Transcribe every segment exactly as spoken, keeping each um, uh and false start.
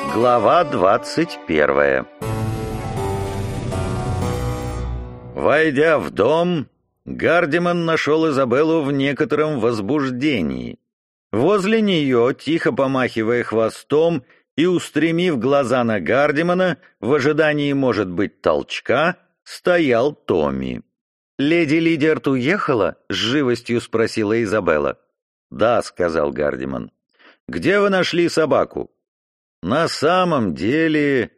Глава двадцать первая. Войдя в дом, Гардиман нашел Изабеллу в некотором возбуждении. Возле нее, тихо помахивая хвостом и устремив глаза на Гардимана, в ожидании, может быть, толчка, стоял Томми. «Леди Лидиард уехала?» — с живостью спросила Изабелла. «Да», — сказал Гардиман. «Где вы нашли собаку?» На самом деле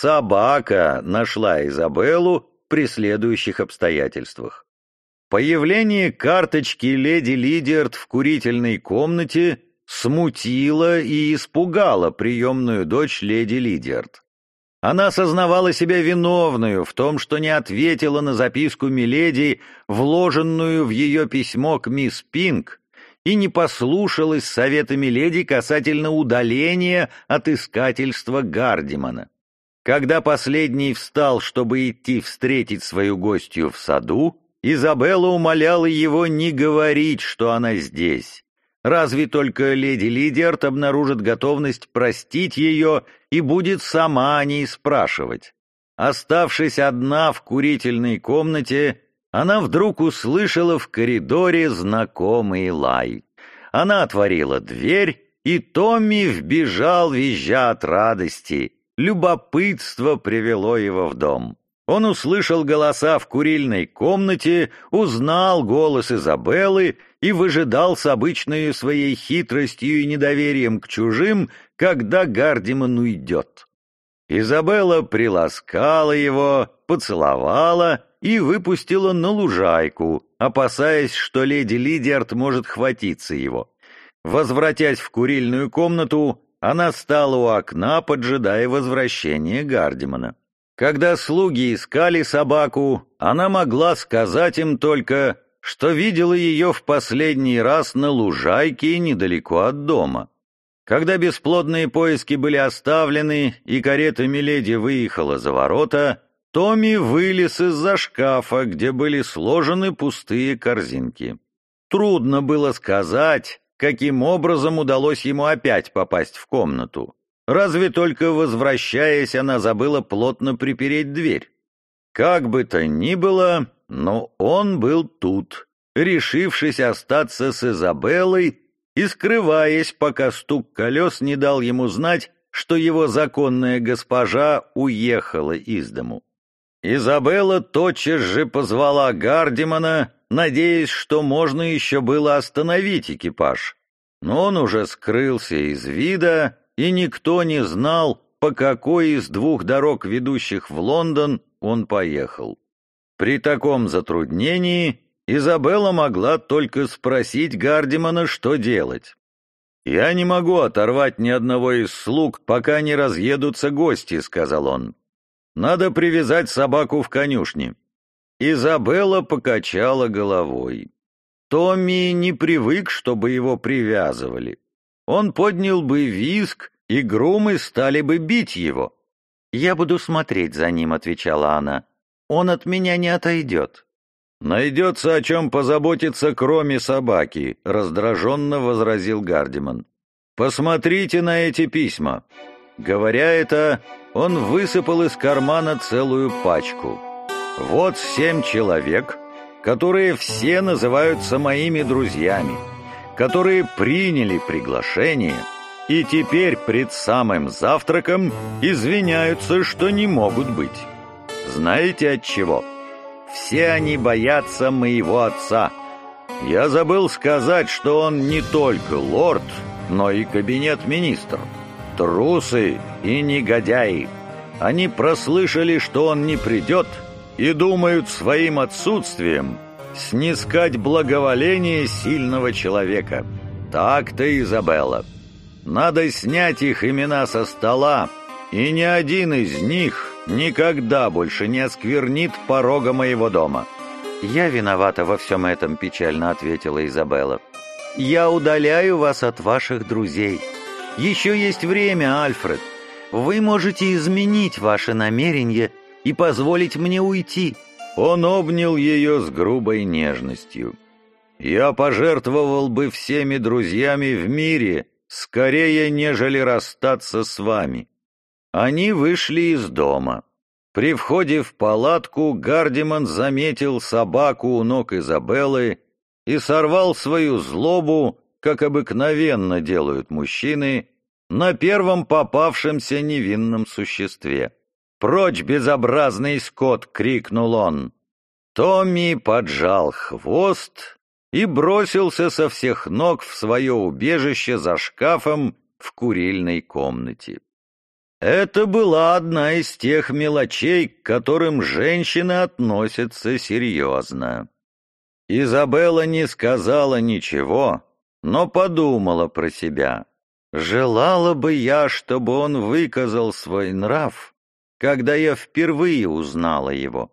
собака нашла Изабеллу при следующих обстоятельствах. Появление карточки леди Лидиард в курительной комнате смутило и испугало приемную дочь леди Лидиард. Она сознавала себя виновную в том, что не ответила на записку миледи, вложенную в ее письмо к мисс Пинк, и не послушалась совета миледи касательно удаления от искательства Гардимана. Когда последний встал, чтобы идти встретить свою гостью в саду, Изабелла умоляла его не говорить, что она здесь. Разве только леди Лидиард обнаружит готовность простить ее и будет сама о ней спрашивать. Оставшись одна в курительной комнате, она вдруг услышала в коридоре знакомый лай. Она отворила дверь, и Томми вбежал, визжа от радости. Любопытство привело его в дом. Он услышал голоса в курильной комнате, узнал голос Изабеллы и выжидал с обычной своей хитростью и недоверием к чужим, когда Гардиман уйдет. Изабелла приласкала его, поцеловала и выпустила на лужайку, опасаясь, что леди Лидиард может хватиться его. Возвратясь в курильную комнату, она стала у окна, поджидая возвращения Гардимана. Когда слуги искали собаку, она могла сказать им только, что видела ее в последний раз на лужайке недалеко от дома. Когда бесплодные поиски были оставлены и карета миледи выехала за ворота, Томми вылез из-за шкафа, где были сложены пустые корзинки. Трудно было сказать, каким образом удалось ему опять попасть в комнату. Разве только возвращаясь, она забыла плотно припереть дверь. Как бы то ни было, но он был тут, решившись остаться с Изабеллой и скрываясь, пока стук колес не дал ему знать, что его законная госпожа уехала из дому. Изабелла тотчас же позвала Гардимана, надеясь, что можно еще было остановить экипаж. Но он уже скрылся из вида, и никто не знал, по какой из двух дорог, ведущих в Лондон, он поехал. При таком затруднении Изабелла могла только спросить Гардимана, что делать. «Я не могу оторвать ни одного из слуг, пока не разъедутся гости», — сказал он. «Надо привязать собаку в конюшне». Изабелла покачала головой. Томми не привык, чтобы его привязывали. Он поднял бы визг, и грумы стали бы бить его. «Я буду смотреть за ним», — отвечала она. «Он от меня не отойдет». «Найдется о чем позаботиться, кроме собаки», — раздраженно возразил Гардиман. «Посмотрите на эти письма». Говоря это, он высыпал из кармана целую пачку. «Вот семь человек, которые все называются моими друзьями, которые приняли приглашение и теперь пред самым завтраком извиняются, что не могут быть. Знаете от чего? Все они боятся моего отца. Я забыл сказать, что он не только лорд, но и кабинет-министр. Трусы и негодяи. Они прослышали, что он не придет, и думают своим отсутствием снискать благоволение сильного человека. Так-то, Изабелла. Надо снять их имена со стола, и ни один из них никогда больше не осквернит порога моего дома». «Я виновата во всем этом», — печально ответила Изабелла. «Я удаляю вас от ваших друзей. Еще есть время, Альфред. Вы можете изменить ваши намерения и позволить мне уйти». Он обнял ее с грубой нежностью. «Я пожертвовал бы всеми друзьями в мире, скорее, нежели расстаться с вами. Они вышли из дома. При входе в палатку Гардиман заметил собаку у ног Изабеллы и сорвал свою злобу, как обыкновенно делают мужчины, на первом попавшемся невинном существе. «Прочь, безобразный скот!» — крикнул он. Томми поджал хвост и бросился со всех ног в свое убежище за шкафом в курильной комнате. Это была одна из тех мелочей, к которым женщины относятся серьезно. Изабелла не сказала ничего, но подумала про себя. Желала бы я, чтобы он выказал свой нрав, когда я впервые узнала его.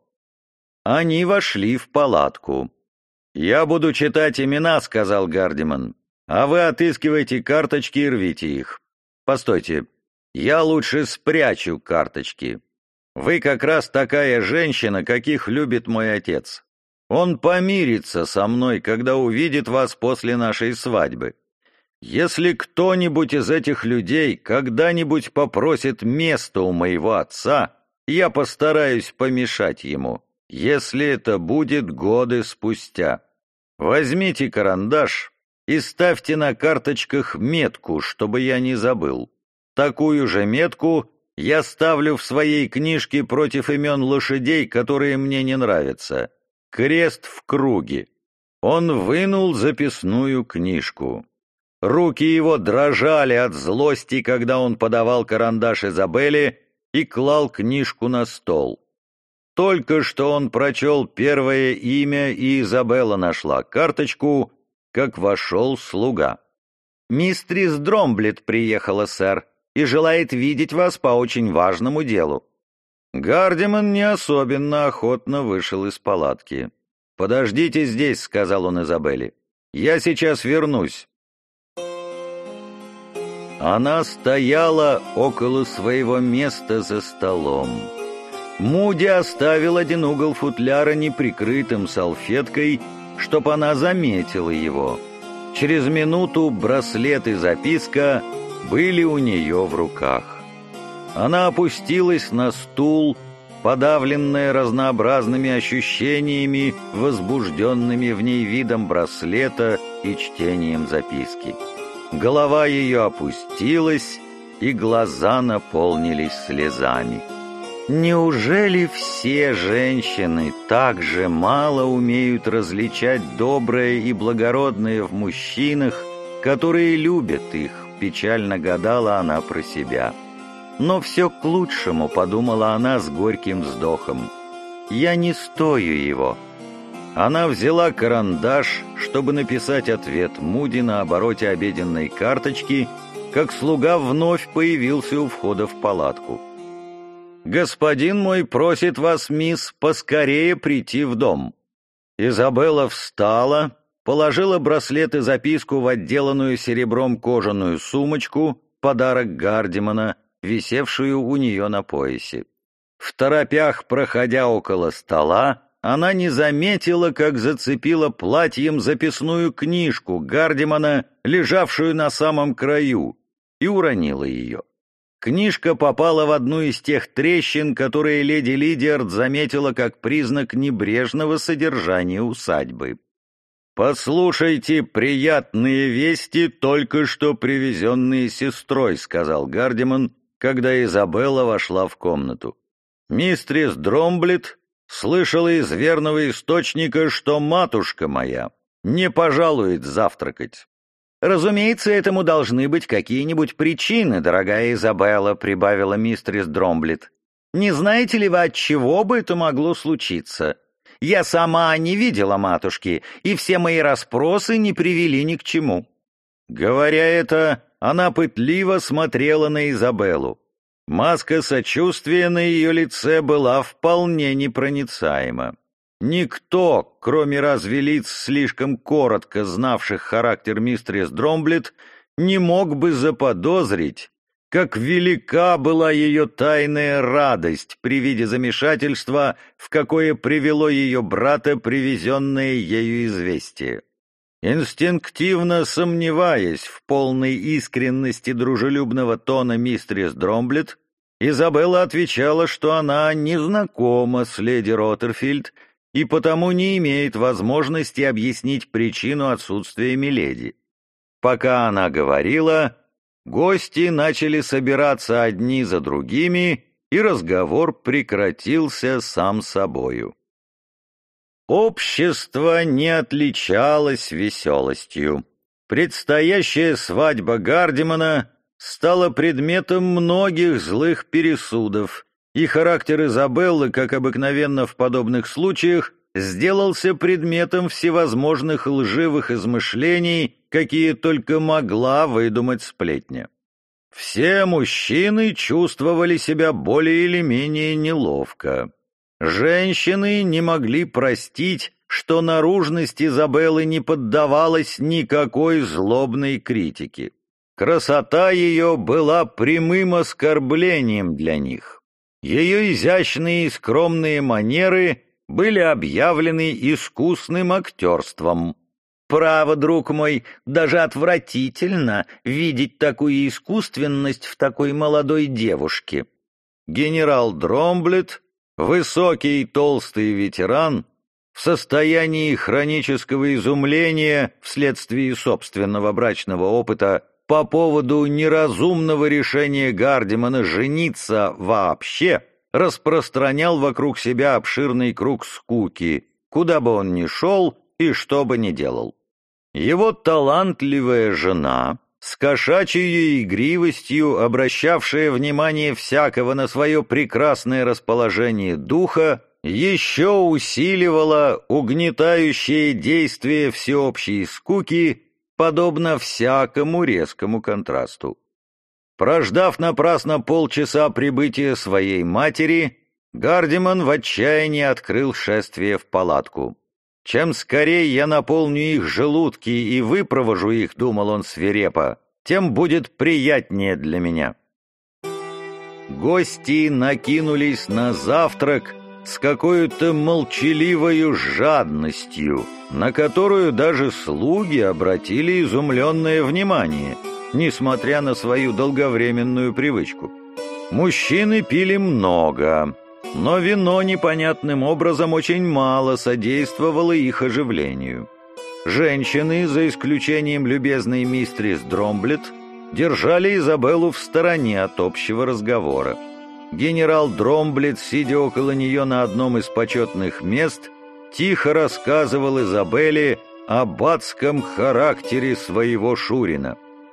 Они вошли в палатку. «Я буду читать имена», — сказал Гардиман, «а вы отыскивайте карточки и рвите их. Постойте, я лучше спрячу карточки. Вы как раз такая женщина, каких любит мой отец. Он помирится со мной, когда увидит вас после нашей свадьбы. Если кто-нибудь из этих людей когда-нибудь попросит место у моего отца, я постараюсь помешать ему, если это будет годы спустя. Возьмите карандаш и ставьте на карточках метку, чтобы я не забыл. Такую же метку я ставлю в своей книжке против имен лошадей, которые мне не нравятся. Крест в круге». Он вынул записную книжку. Руки его дрожали от злости, когда он подавал карандаш Изабелле и клал книжку на стол. Только что он прочел первое имя, и Изабелла нашла карточку, как вошел слуга. «Мистрис Дромблет приехала, сэр, и желает видеть вас по очень важному делу». Гардиман не особенно охотно вышел из палатки. «Подождите здесь», — сказал он Изабелле. «Я сейчас вернусь». Она стояла около своего места за столом. Муди оставил один угол футляра неприкрытым салфеткой, чтоб она заметила его. Через минуту браслет и записка были у нее в руках. Она опустилась на стул, подавленная разнообразными ощущениями, возбужденными в ней видом браслета и чтением записки. Голова ее опустилась, и глаза наполнились слезами. Неужели все женщины так же мало умеют различать доброе и благородное в мужчинах, которые любят их, печально гадала она про себя. Но все к лучшему, подумала она с горьким вздохом. Я не стою его. Она взяла карандаш, чтобы написать ответ Муди на обороте обеденной карточки, как слуга вновь появился у входа в палатку. «Господин мой просит вас, мисс, поскорее прийти в дом». Изабелла встала, положила браслет и записку в отделанную серебром кожаную сумочку, подарок Гардимана, висевшую у нее на поясе. В торопях, проходя около стола, она не заметила, как зацепила платьем записную книжку Гардимана, лежавшую на самом краю, и уронила ее. Книжка попала в одну из тех трещин, которые леди Лидиард заметила как признак небрежного содержания усадьбы. «Послушайте приятные вести, только что привезенные сестрой», — сказал Гардиман, когда Изабелла вошла в комнату. «Мистрис Дромблет слышала из верного источника, что матушка моя не пожалует завтракать». «Разумеется, этому должны быть какие-нибудь причины, дорогая Изабелла», — прибавила мистрис Дромблет. «Не знаете ли вы, от чего бы это могло случиться? Я сама не видела матушки, и все мои расспросы не привели ни к чему». Говоря это, она пытливо смотрела на Изабеллу. Маска сочувствия на ее лице была вполне непроницаема. Никто, кроме разве лиц, слишком коротко знавших характер мистерис Дромблет, не мог бы заподозрить, как велика была ее тайная радость при виде замешательства, в какое привело ее брата привезенное ею известие. Инстинктивно сомневаясь в полной искренности дружелюбного тона мистерис Дромблет, Изабелла отвечала, что она не знакома с леди Роттерфильд и потому не имеет возможности объяснить причину отсутствия миледи. Пока она говорила, гости начали собираться одни за другими, и разговор прекратился сам собою. Общество не отличалось веселостью. Предстоящая свадьба Гардемана стала предметом многих злых пересудов, и характер Изабеллы, как обыкновенно в подобных случаях, сделался предметом всевозможных лживых измышлений, какие только могла выдумать сплетня. Все мужчины чувствовали себя более или менее неловко. Женщины не могли простить, что наружность Изабеллы не поддавалась никакой злобной критике. Красота ее была прямым оскорблением для них. Ее изящные и скромные манеры были объявлены искусным актерством. Право, друг мой, даже отвратительно видеть такую искусственность в такой молодой девушке. Генерал Дромблет, высокий и толстый ветеран, в состоянии хронического изумления вследствие собственного брачного опыта по поводу неразумного решения Гардемана жениться вообще, распространял вокруг себя обширный круг скуки, куда бы он ни шел и что бы ни делал. Его талантливая жена, с кошачьей игривостью обращавшая внимание всякого на свое прекрасное расположение духа, еще усиливала угнетающее действие всеобщей скуки, подобно всякому резкому контрасту. Прождав напрасно полчаса прибытия своей матери, Гардеман в отчаянии открыл шествие в палатку. «Чем скорее я наполню их желудки и выпровожу их, — думал он свирепо, — тем будет приятнее для меня». Гости накинулись на завтрак с какой-то молчаливою жадностью, на которую даже слуги обратили изумленное внимание, несмотря на свою долговременную привычку. Мужчины пили много, но вино непонятным образом очень мало содействовало их оживлению. Женщины, за исключением любезной мистерис Дромблет, держали Изабеллу в стороне от общего разговора. Генерал Дромблет, сидя около нее на одном из почетных мест, тихо рассказывал Изабелле об адском характере своего шурина.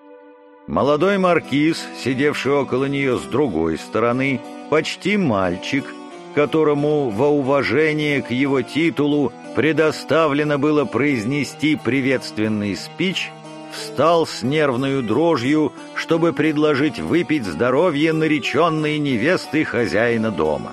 Молодой маркиз, сидевший около нее с другой стороны, почти мальчик, которому во уважение к его титулу предоставлено было произнести приветственный спич, встал с нервной дрожью, чтобы предложить выпить здоровье нареченной невесты хозяина дома.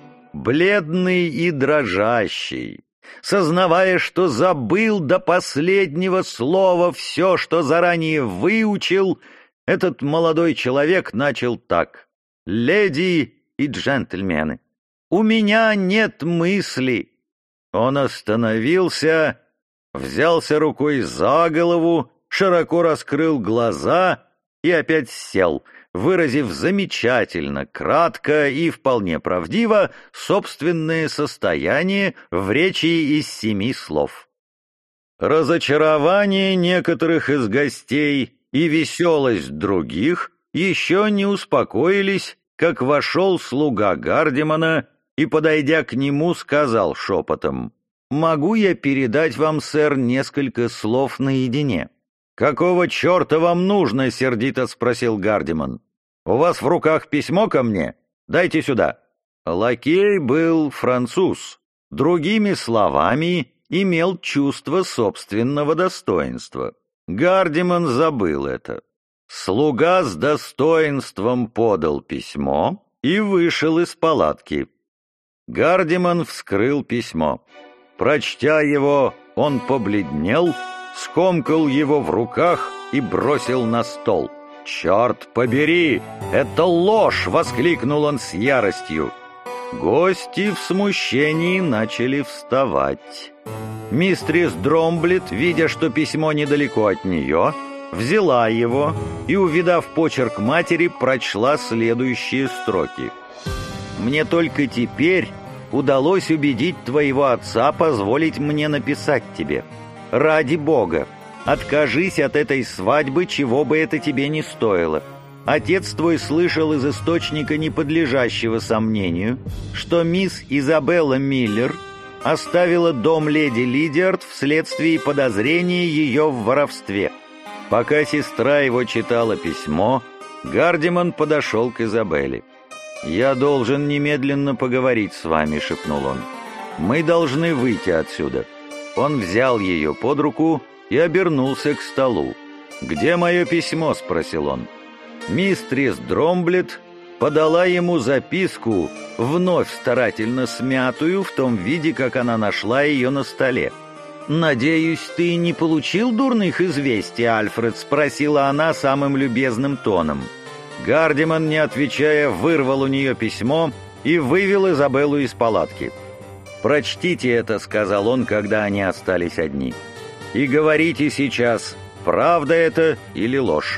Бледный и дрожащий, сознавая, что забыл до последнего слова все, что заранее выучил, этот молодой человек начал так: «Леди и джентльмены, у меня нет мысли». Он остановился, взялся рукой за голову, широко раскрыл глаза и опять сел, выразив замечательно, кратко и вполне правдиво собственное состояние в речи из семи слов. Разочарование некоторых из гостей и веселость других еще не успокоились, как вошел слуга Гардемана и, подойдя к нему, сказал шепотом: «Могу я передать вам, сэр, несколько слов наедине?» «Какого черта вам нужно?» — сердито спросил Гардеман. «У вас в руках письмо ко мне? Дайте сюда». Лакей был француз, другими словами, имел чувство собственного достоинства. Гардеман забыл это. Слуга с достоинством подал письмо и вышел из палатки. Гардеман вскрыл письмо. Прочтя его, он побледнел, скомкал его в руках и бросил на стол. «Черт побери! Это ложь!» — воскликнул он с яростью. Гости в смущении начали вставать. Мистерис Дромблет, видя, что письмо недалеко от нее, взяла его и, увидав почерк матери, прочла следующие строки. «Мне только теперь удалось убедить твоего отца позволить мне написать тебе. Ради Бога, откажись от этой свадьбы, чего бы это тебе ни стоило. Отец твой слышал из источника, не подлежащего сомнению, что мисс Изабелла Миллер оставила дом леди Лидиард вследствие подозрения ее в воровстве». Пока сестра его читала письмо, Гардиман подошел к Изабелле. «Я должен немедленно поговорить с вами», — шепнул он. «Мы должны выйти отсюда». Он взял ее под руку и обернулся к столу. «Где мое письмо?» — спросил он. Мистрис Дромблет подала ему записку, вновь старательно смятую в том виде, как она нашла ее на столе. «Надеюсь, ты не получил дурных известий, Альфред?» — спросила она самым любезным тоном. Гардиман, не отвечая, вырвал у нее письмо и вывел Изабеллу из палатки. «Прочтите это», — сказал он, когда они остались одни. «И говорите сейчас, правда это или ложь».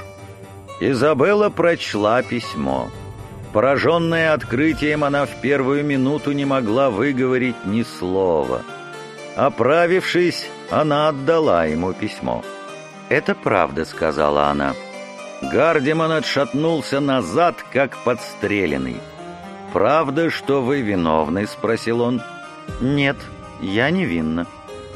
Изабелла прочла письмо. Пораженная открытием, она в первую минуту не могла выговорить ни слова. Оправившись, она отдала ему письмо. «Это правда», — сказала она. Гардиман отшатнулся назад, как подстреленный. «Правда, что вы виновны?» — спросил он. «Нет, я невинна.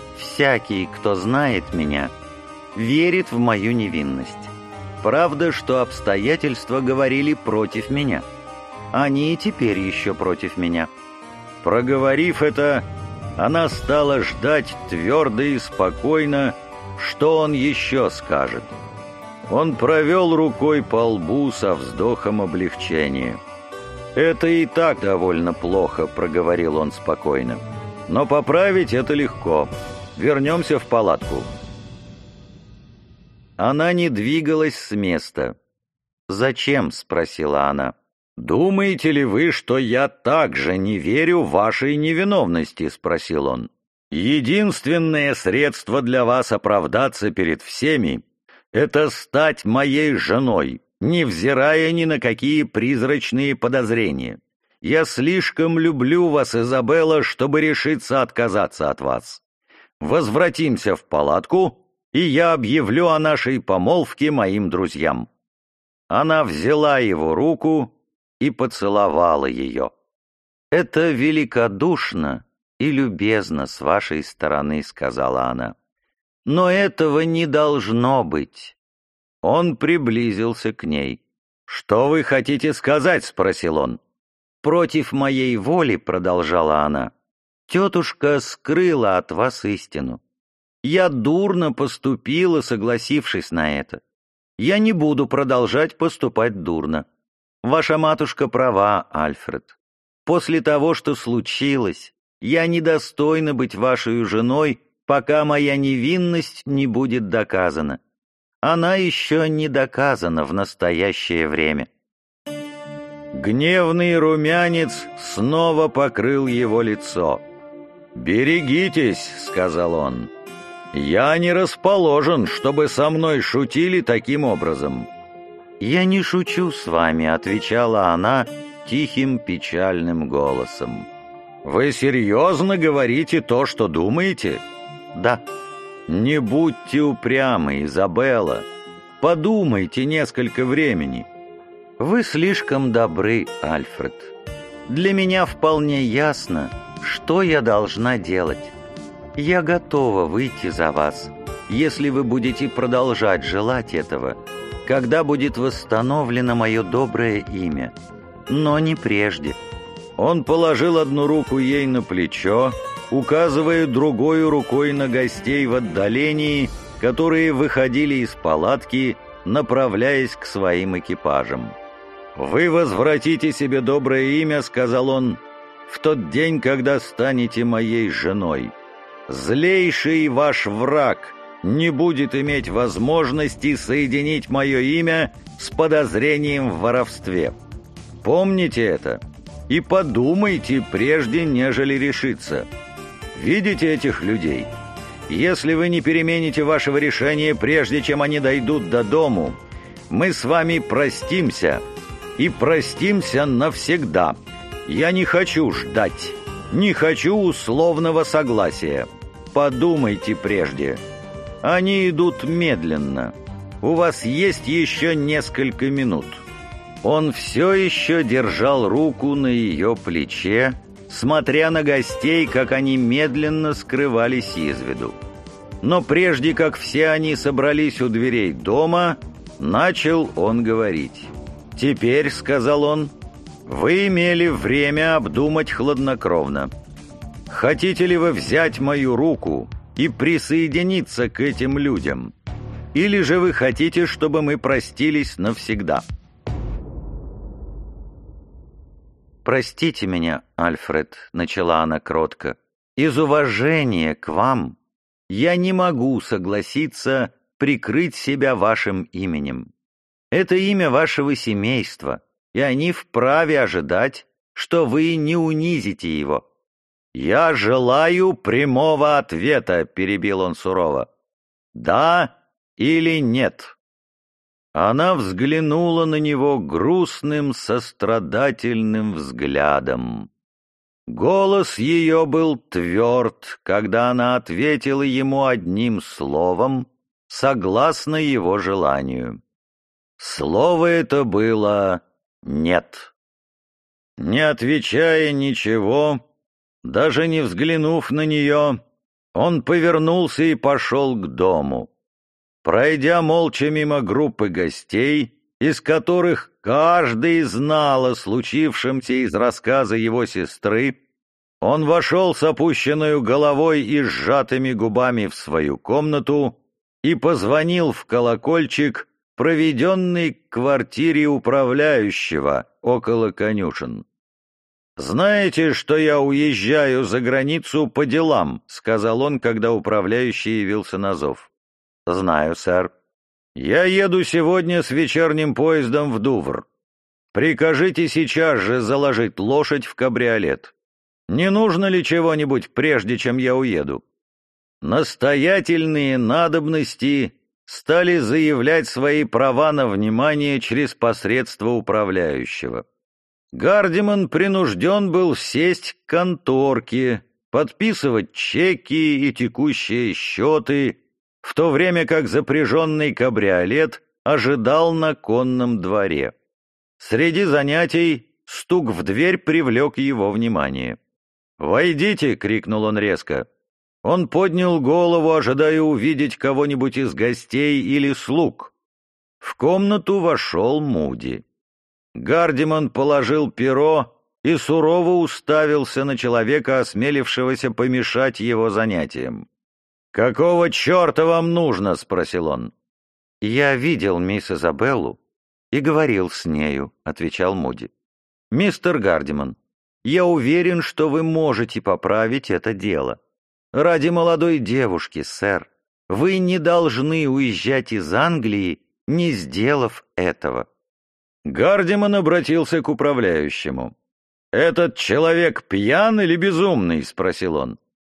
Всякий, кто знает меня, верит в мою невинность. Правда, что обстоятельства говорили против меня. Они и теперь еще против меня». Проговорив это, она стала ждать твердо и спокойно, что он еще скажет. Он провел рукой по лбу со вздохом облегчения. «Это и так довольно плохо», — проговорил он спокойно. «Но поправить это легко. Вернемся в палатку». Она не двигалась с места. «Зачем?» — спросила она. «Думаете ли вы, что я также не верю вашей невиновности?» — спросил он. «Единственное средство для вас оправдаться перед всеми — это стать моей женой, невзирая ни на какие призрачные подозрения. Я слишком люблю вас, Изабелла, чтобы решиться отказаться от вас. Возвратимся в палатку, и я объявлю о нашей помолвке моим друзьям». Она взяла его руку и поцеловала ее. «Это великодушно и любезно с вашей стороны», — сказала она. «Но этого не должно быть». Он приблизился к ней. «Что вы хотите сказать?» — спросил он. «Против моей воли», — продолжала она, — «тетушка скрыла от вас истину. Я дурно поступила, согласившись на это. Я не буду продолжать поступать дурно. Ваша матушка права, Альфред. После того, что случилось, я недостойна быть вашей женой, пока моя невинность не будет доказана. Она еще не доказана в настоящее время». Гневный румянец снова покрыл его лицо. «Берегитесь», — сказал он. «Я не расположен, чтобы со мной шутили таким образом». «Я не шучу с вами», — отвечала она тихим печальным голосом. «Вы серьезно говорите то, что думаете?» «Да». «Не будьте упрямы, Изабелла. Подумайте несколько времени». «Вы слишком добры, Альфред. Для меня вполне ясно, что я должна делать. Я готова выйти за вас, если вы будете продолжать желать этого, когда будет восстановлено мое доброе имя, но не прежде». Он положил одну руку ей на плечо, указывая другой рукой на гостей в отдалении, которые выходили из палатки, направляясь к своим экипажам. «Вы возвратите себе доброе имя, — сказал он, — в тот день, когда станете моей женой. Злейший ваш враг не будет иметь возможности соединить мое имя с подозрением в воровстве. Помните это и подумайте, прежде нежели решиться. Видите этих людей? Если вы не перемените вашего решения, прежде чем они дойдут до дому, мы с вами простимся, и простимся навсегда. Я не хочу ждать, не хочу условного согласия. Подумайте прежде. Они идут медленно. У вас есть еще несколько минут». Он все еще держал руку на ее плече, смотря на гостей, как они медленно скрывались из виду. Но прежде как все они собрались у дверей дома, начал он говорить. «Теперь, — сказал он, — вы имели время обдумать хладнокровно. Хотите ли вы взять мою руку и присоединиться к этим людям? Или же вы хотите, чтобы мы простились навсегда?» «Простите меня, Альфред», — начала она кротко, — «из уважения к вам я не могу согласиться прикрыть себя вашим именем. Это имя вашего семейства, и они вправе ожидать, что вы не унизите его». «Я желаю прямого ответа», — перебил он сурово. «Да или нет?» Она взглянула на него грустным, сострадательным взглядом. Голос ее был тверд, когда она ответила ему одним словом, согласно его желанию. Слово это было «нет». Не отвечая ничего, даже не взглянув на нее, он повернулся и пошел к дому. Пройдя молча мимо группы гостей, из которых каждый знал о случившемся из рассказа его сестры, он вошел с опущенной головой и сжатыми губами в свою комнату и позвонил в колокольчик, проведенный к квартире управляющего около конюшен. «Знаете, что я уезжаю за границу по делам?» — сказал он, когда управляющий явился на зов. «Знаю, сэр. Я еду сегодня с вечерним поездом в Дувр. Прикажите сейчас же заложить лошадь в кабриолет. Не нужно ли чего-нибудь, прежде чем я уеду?» Настоятельные надобности стали заявлять свои права на внимание через посредство управляющего. Гардиман принужден был сесть к конторке, подписывать чеки и текущие счеты, в то время как запряженный кабриолет ожидал на конном дворе. Среди занятий стук в дверь привлек его внимание. «Войдите!» — крикнул он резко. Он поднял голову, ожидая увидеть кого-нибудь из гостей или слуг. В комнату вошел Муди. Гардиман положил перо и сурово уставился на человека, осмелившегося помешать его занятиям. «Какого черта вам нужно?» — спросил он. «Я видел мисс Изабеллу и говорил с нею», — отвечал Муди. «Мистер Гардиман, я уверен, что вы можете поправить это дело. Ради молодой девушки, сэр, вы не должны уезжать из Англии, не сделав этого». Гардиман обратился к управляющему. «Этот человек пьян или безумный?» — спросил он.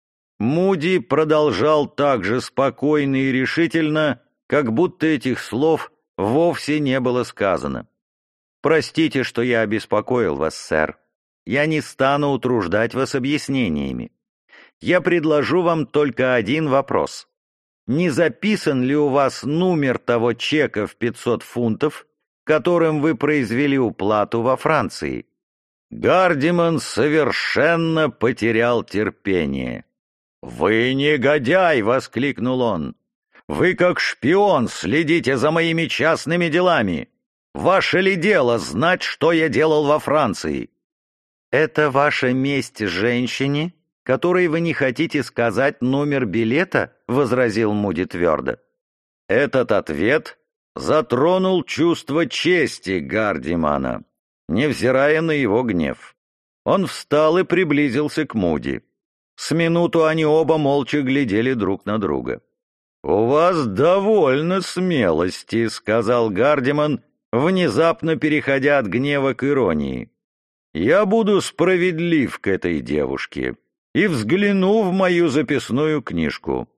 Муди продолжал так же спокойно и решительно, как будто этих слов вовсе не было сказано. «Простите, что я обеспокоил вас, сэр. Я не стану утруждать вас объяснениями. Я предложу вам только один вопрос. Не записан ли у вас номер того чека в пятьсот фунтов, которым вы произвели уплату во Франции?» Гардиман совершенно потерял терпение. «Вы негодяй!» — воскликнул он. «Вы как шпион следите за моими частными делами. Ваше ли дело знать, что я делал во Франции?» «Это ваша месть женщине, которой вы не хотите сказать номер билета?» — возразил Муди твердо. Этот ответ затронул чувство чести Гардимана, невзирая на его гнев. Он встал и приблизился к Муди. С минуту они оба молча глядели друг на друга. «У вас довольно смелости», — сказал Гардиман, внезапно переходя от гнева к иронии. «Я буду справедлив к этой девушке и взгляну в мою записную книжку.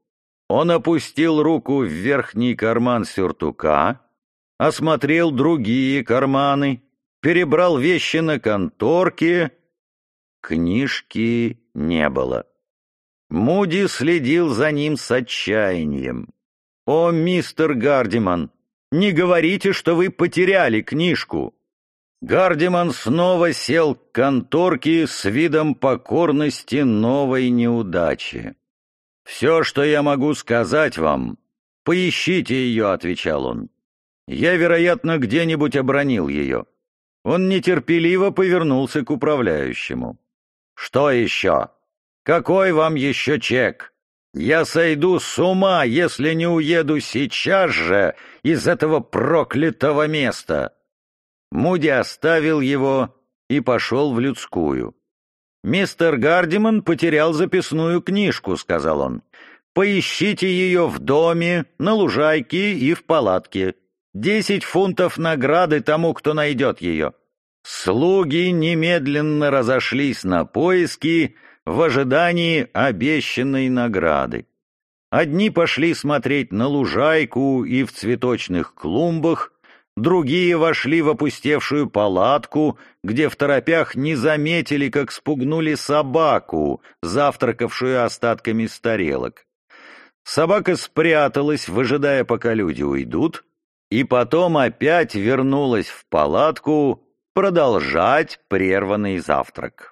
Он опустил руку в верхний карман сюртука, осмотрел другие карманы, перебрал вещи на конторке. Книжки не было. Муди следил за ним с отчаянием. «О, мистер Гардиман, не говорите, что вы потеряли книжку!» Гардиман снова сел к конторке с видом покорности новой неудачи. «Все, что я могу сказать вам, поищите ее», — отвечал он. «Я, вероятно, где-нибудь обронил ее». Он нетерпеливо повернулся к управляющему. «Что еще? Какой вам еще чек? Я сойду с ума, если не уеду сейчас же из этого проклятого места!» Муди оставил его и пошел в людскую. «Мистер Гардиман потерял записную книжку», — сказал он. «Поищите ее в доме, на лужайке и в палатке. Десять фунтов награды тому, кто найдет ее». Слуги немедленно разошлись на поиски в ожидании обещанной награды. Одни пошли смотреть на лужайку и в цветочных клумбах, другие вошли в опустевшую палатку, где в торопях не заметили, как спугнули собаку, завтракавшую остатками с тарелок. Собака спряталась, выжидая, пока люди уйдут, и потом опять вернулась в палатку продолжать прерванный завтрак.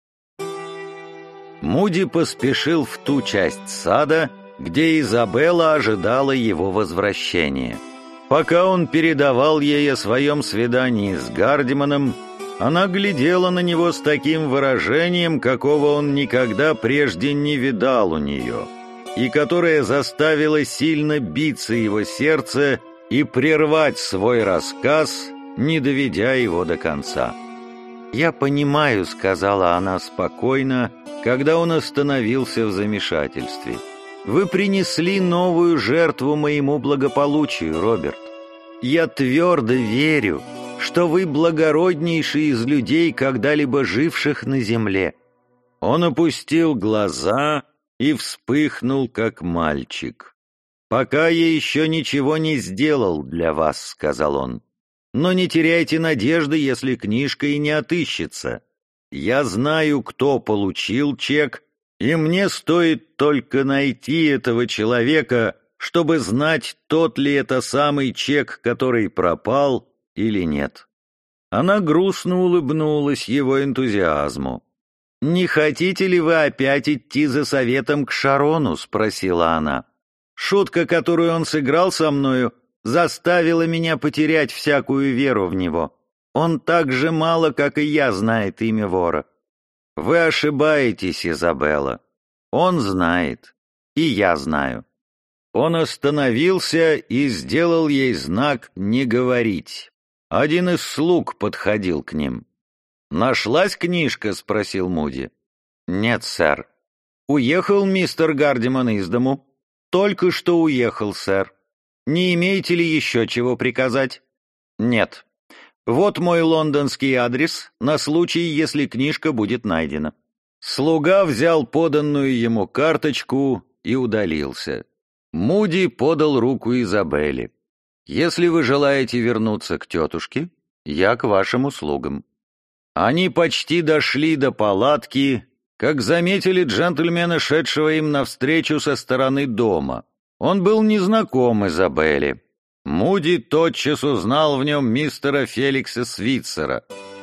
Муди поспешил в ту часть сада, где Изабелла ожидала его возвращения. Пока он передавал ей о своем свидании с Гардиманом, она глядела на него с таким выражением, какого он никогда прежде не видал у нее, и которое заставило сильно биться его сердце и прервать свой рассказ, не доведя его до конца. «Я понимаю», — сказала она спокойно, когда он остановился в замешательстве. «Вы принесли новую жертву моему благополучию, Роберт. Я твердо верю, что вы благороднейший из людей, когда-либо живших на земле». Он опустил глаза и вспыхнул, как мальчик. «Пока я еще ничего не сделал для вас», — сказал он. «Но не теряйте надежды, если книжка и не отыщется. Я знаю, кто получил чек, и мне стоит только найти этого человека, чтобы знать, тот ли это самый чек, который пропал, или нет». Она грустно улыбнулась его энтузиазму. «Не хотите ли вы опять идти за советом к Шарону?» — спросила она. «Шутка, которую он сыграл со мною, заставила меня потерять всякую веру в него. Он так же мало, как и я, знает имя вора». «Вы ошибаетесь, Изабелла. Он знает, и я знаю». Он остановился и сделал ей знак «не говорить». Один из слуг подходил к ним. «Нашлась книжка?» — спросил Муди. «Нет, сэр». «Уехал мистер Гардиман из дому?» «Только что уехал, сэр». «Не имеете ли еще чего приказать?» «Нет. Вот мой лондонский адрес, на случай, если книжка будет найдена». Слуга взял поданную ему карточку и удалился. Муди подал руку Изабелле. «Если вы желаете вернуться к тетушке, я к вашим услугам». Они почти дошли до палатки, как заметили джентльмена, шедшего им навстречу со стороны дома. Он был незнаком Изабелле. Муди тотчас узнал в нем мистера Феликса Свитцера.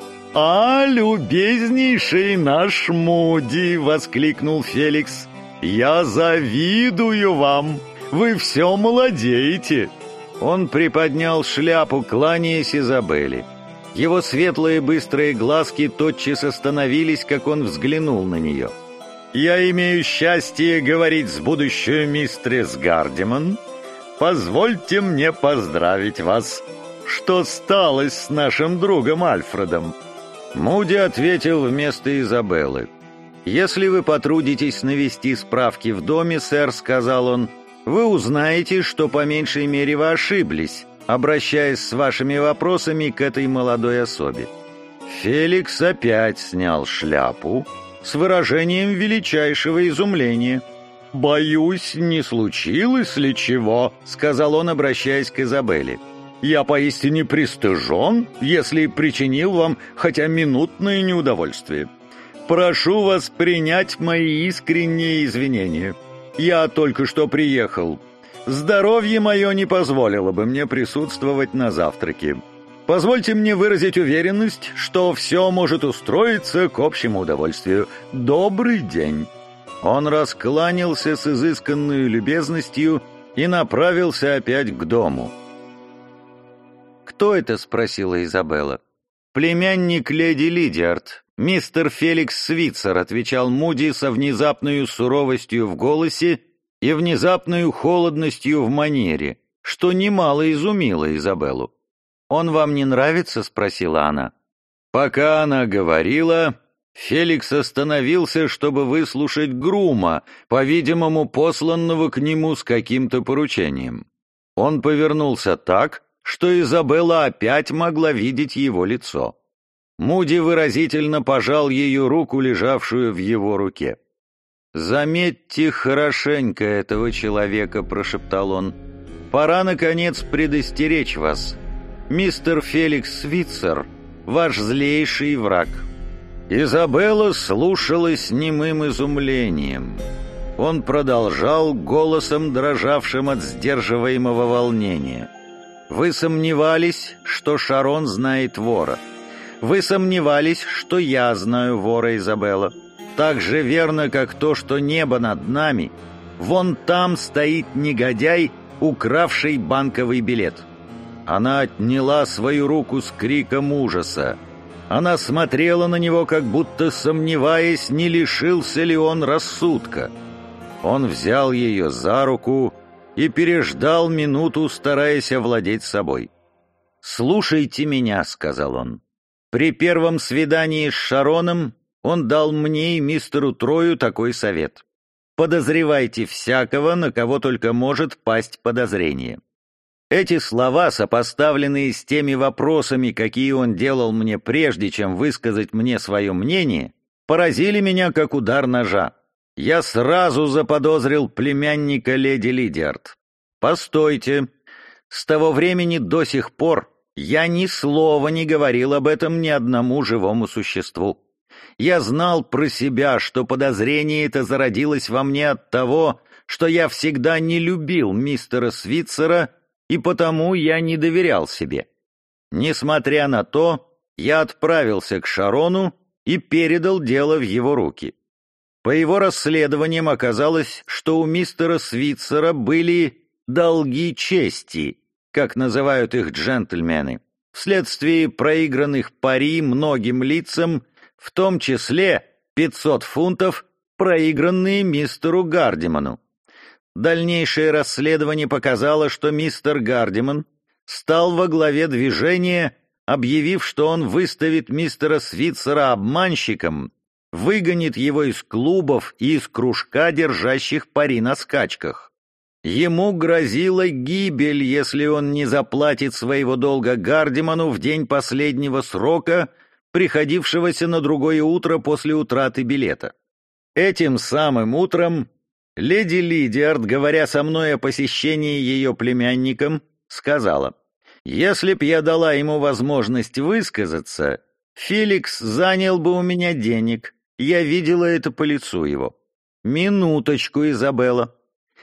«А, любезнейший наш Муди!» — воскликнул Феликс. «Я завидую вам! Вы все молодеете!» Он приподнял шляпу, кланяясь Изабелле. Его светлые быстрые глазки тотчас остановились, как он взглянул на нее. «Я имею счастье говорить с будущей мистерис Гардиман. Позвольте мне поздравить вас. Что сталось с нашим другом Альфредом?» Муди ответил вместо Изабеллы. «Если вы потрудитесь навести справки в доме, сэр, — сказал он, — вы узнаете, что по меньшей мере вы ошиблись, обращаясь с вашими вопросами к этой молодой особе». Феликс опять снял шляпу с выражением величайшего изумления. «Боюсь, не случилось ли чего?» — сказал он, обращаясь к Изабелле. «Я поистине пристыжен, если причинил вам хотя минутное неудовольствие. Прошу вас принять мои искренние извинения. Я только что приехал. Здоровье мое не позволило бы мне присутствовать на завтраке. Позвольте мне выразить уверенность, что все может устроиться к общему удовольствию. Добрый день». Он раскланялся с изысканной любезностью и направился опять к дому. «Кто это?» — спросила Изабелла. «Племянник леди Лидиард, мистер Феликс Свитцер», — отвечал Муди со внезапной суровостью в голосе и внезапной холодностью в манере, что немало изумило Изабеллу. «Он вам не нравится?» — спросила она. Пока она говорила, Феликс остановился, чтобы выслушать грума, по-видимому, посланного к нему с каким-то поручением. Он повернулся так, что Изабелла опять могла видеть его лицо. Муди выразительно пожал ее руку, лежавшую в его руке. «Заметьте хорошенько этого человека», — прошептал он. «Пора, наконец, предостеречь вас. Мистер Феликс Свитцер — ваш злейший враг». Изабелла слушала с немым изумлением. Он продолжал голосом, дрожавшим от сдерживаемого волнения. «Вы сомневались, что Шарон знает вора. Вы сомневались, что я знаю вора, Изабелла. Так же верно, как то, что небо над нами. Вон там стоит негодяй, укравший банковый билет». Она отняла свою руку с криком ужаса. Она смотрела на него, как будто сомневаясь, не лишился ли он рассудка. Он взял ее за руку и переждал минуту, стараясь овладеть собой. «Слушайте меня», — сказал он. «При первом свидании с Шароном он дал мне и мистеру Трою такой совет. Подозревайте всякого, на кого только может пасть подозрение». Эти слова, сопоставленные с теми вопросами, какие он делал мне прежде, чем высказать мне свое мнение, поразили меня как удар ножа. Я сразу заподозрил племянника леди Лидиард. Постойте, с того времени до сих пор я ни слова не говорил об этом ни одному живому существу. Я знал про себя, что подозрение это зародилось во мне от того, что я всегда не любил мистера Свитцера, и потому я не доверял себе. Несмотря на то, я отправился к Шарону и передал дело в его руки. По его расследованиям оказалось, что у мистера Свитцера были долги чести, как называют их джентльмены, вследствие проигранных пари многим лицам, в том числе пятьсот фунтов, проигранные мистеру Гардиману. Дальнейшее расследование показало, что мистер Гардиман стал во главе движения, объявив, что он выставит мистера Свитцера обманщиком, выгонит его из клубов и из кружка, держащих пари на скачках. Ему грозила гибель, если он не заплатит своего долга Гардиману в день последнего срока, приходившегося на другое утро после утраты билета. Этим самым утром леди Лидиард, говоря со мной о посещении ее племянником, сказала: «Если б я дала ему возможность высказаться, Феликс занял бы у меня денег, я видела это по лицу его». «Минуточку, Изабелла.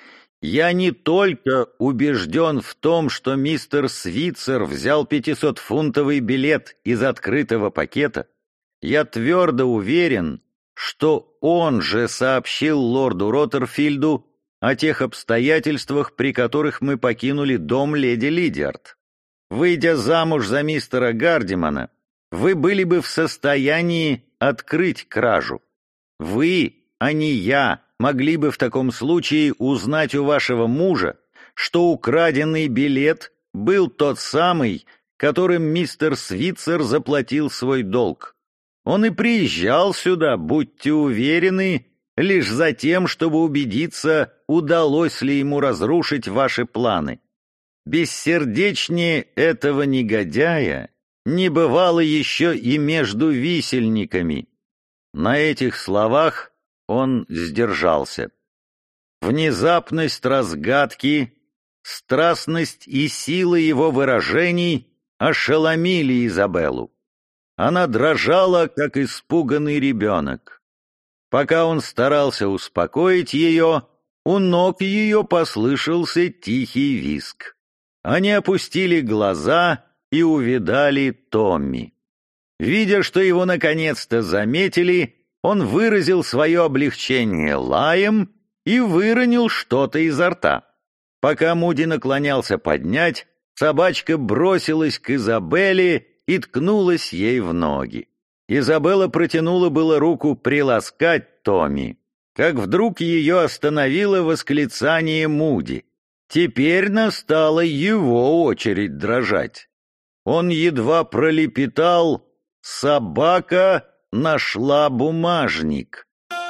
Я не только убежден в том, что мистер Свитцер взял пятисотфунтовый билет из открытого пакета, я твердо уверен, что он же сообщил лорду Роттерфилду о тех обстоятельствах, при которых мы покинули дом леди Лидиард. Выйдя замуж за мистера Гардимана, вы были бы в состоянии открыть кражу. Вы, а не я, могли бы в таком случае узнать у вашего мужа, что украденный билет был тот самый, которым мистер Свитцер заплатил свой долг. Он и приезжал сюда, будьте уверены, лишь за тем, чтобы убедиться, удалось ли ему разрушить ваши планы. Бессердечнее этого негодяя не бывало еще и между висельниками». На этих словах он сдержался. Внезапность разгадки, страстность и сила его выражений ошеломили Изабеллу. Она дрожала, как испуганный ребенок. Пока он старался успокоить ее, у ног ее послышался тихий визг. Они опустили глаза и увидали Томми. Видя, что его наконец-то заметили, он выразил свое облегчение лаем и выронил что-то изо рта. Пока Муди наклонялся поднять, собачка бросилась к Изабелле и ткнулась ей в ноги. Изабелла протянула было руку приласкать Томми, как вдруг ее остановило восклицание Муди. Теперь настала его очередь дрожать. Он едва пролепетал: «Собака нашла бумажник».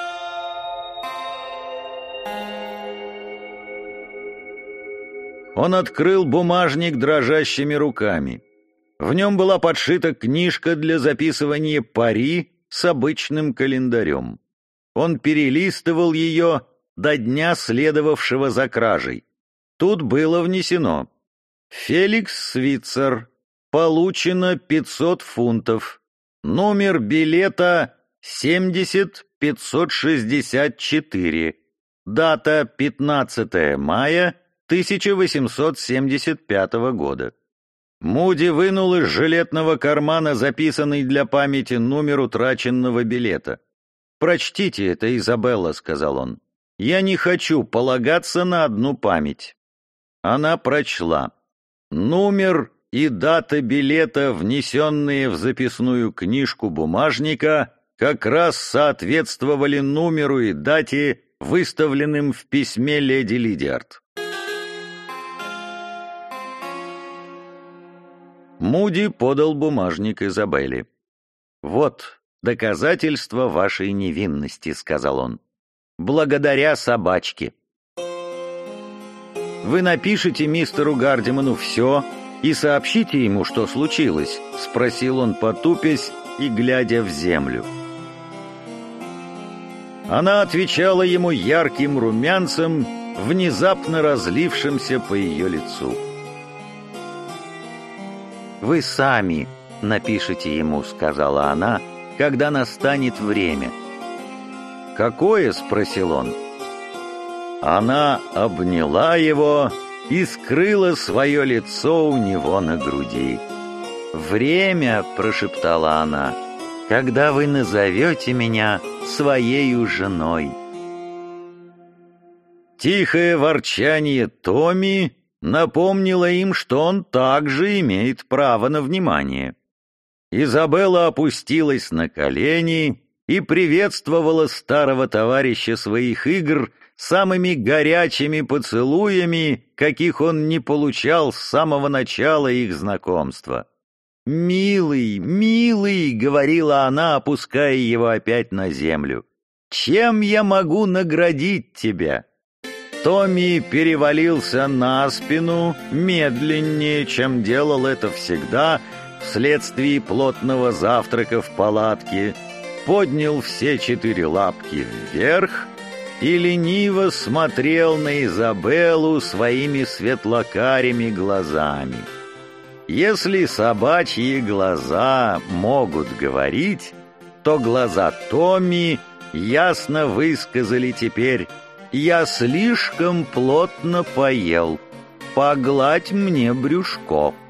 Он открыл бумажник дрожащими руками. В нем была подшита книжка для записывания пари с обычным календарем. Он перелистывал ее до дня, следовавшего за кражей. Тут было внесено: «Феликс Свитцер, получено пятьсот фунтов, номер билета семьдесят пятьсот шестьдесят четыре, дата пятнадцатое мая тысяча восемьсот семьдесят пятого года». Муди вынул из жилетного кармана записанный для памяти номер утраченного билета. «Прочтите это, Изабелла», — сказал он. «Я не хочу полагаться на одну память». Она прочла. Номер и дата билета, внесенные в записную книжку бумажника, как раз соответствовали номеру и дате, выставленным в письме леди Лидиард. Муди подал бумажник Изабелле. «Вот доказательство вашей невинности», — сказал он. «Благодаря собачке. Вы напишите мистеру Гардиману все и сообщите ему, что случилось», — спросил он, потупясь и глядя в землю. Она отвечала ему ярким румянцем, внезапно разлившимся по ее лицу. «Вы сами напишите ему», — сказала она, — «когда настанет время». «Какое?» — спросил он. Она обняла его и скрыла свое лицо у него на груди. «Время», — прошептала она, — «когда вы назовете меня своею женой». Тихое ворчание Томми напомнила им, что он также имеет право на внимание. Изабелла опустилась на колени и приветствовала старого товарища своих игр самыми горячими поцелуями, каких он не получал с самого начала их знакомства. «Милый, милый», — говорила она, опуская его опять на землю, — «чем я могу наградить тебя?» Томми перевалился на спину медленнее, чем делал это всегда, вследствие плотного завтрака в палатке, поднял все четыре лапки вверх и лениво смотрел на Изабеллу своими светлокарими глазами. Если собачьи глаза могут говорить, то глаза Томми ясно высказали теперь: «Я слишком плотно поел, погладь мне брюшко».